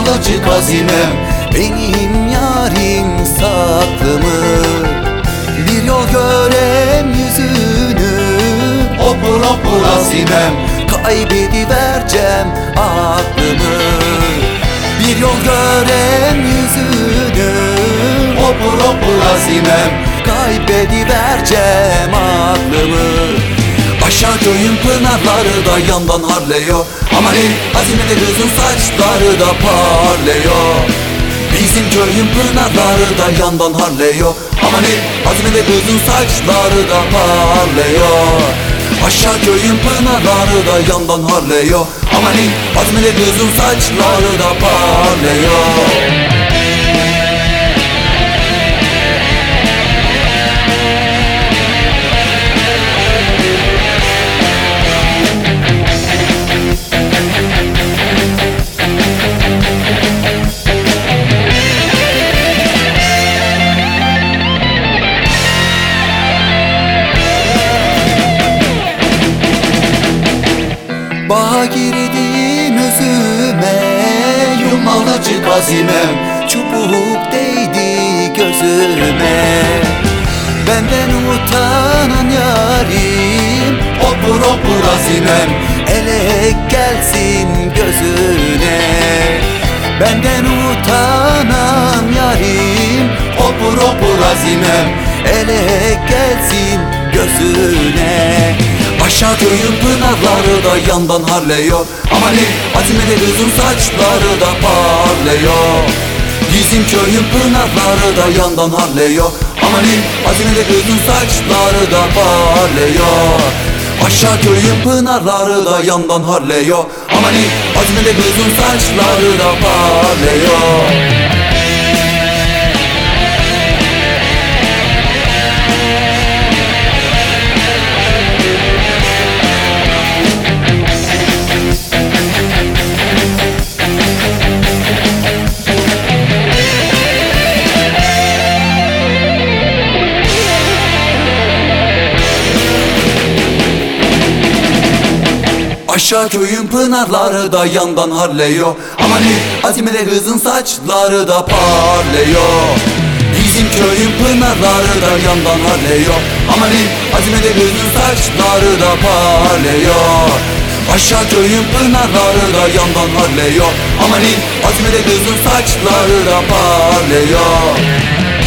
Yummalıcık azimem, benim yarim saklımı. Bir yol görem yüzünü, hopur hopur azimem, kaybedivercem aklımı. Bir yol görem yüzünü, hopur hopur azimem, kaybedivercem aklımı. Aşağı köyün pınarları da yandan harlıyor. Aman azimede kızın saçları da parlıyor. Bizim köyün pınarları da yandan harlıyor. Aman azimede kızın saçları da parlıyor. Aşağı köyün pınarları da yandan harlıyor. Aman azimede kızın saçları da parlıyor. Bağa girdim özüme, yummalıcık azimem, çubuk değdi gözüme. Benden utanan yarim, hopur hopur azimem, elek gelsin gözüne. Benden utanan yarim, hopur hopur azimem, elek gelsin gözüne. Aşağı köyün pınarları da yandan harlıyor. Aman azimede kızın saçları da parlıyor. Bizim köyün pınarları da yandan harlıyor. Aman azimede kızın saçları da parlıyor. Aşağı köyün pınarları da yandan harlıyor. Aman azimede kızın saçları da parlıyor. Aşağı köyün pınarları da yandan harlıyor. Aman azimede kızın saçları da parlıyor. Bizim köyün pınarları da yandan harlıyor. Aman azimede kızın saçları da parlıyor. Aşağı köyün pınarları da yandan harlıyor. Aman azimede kızın saçları da parlıyor.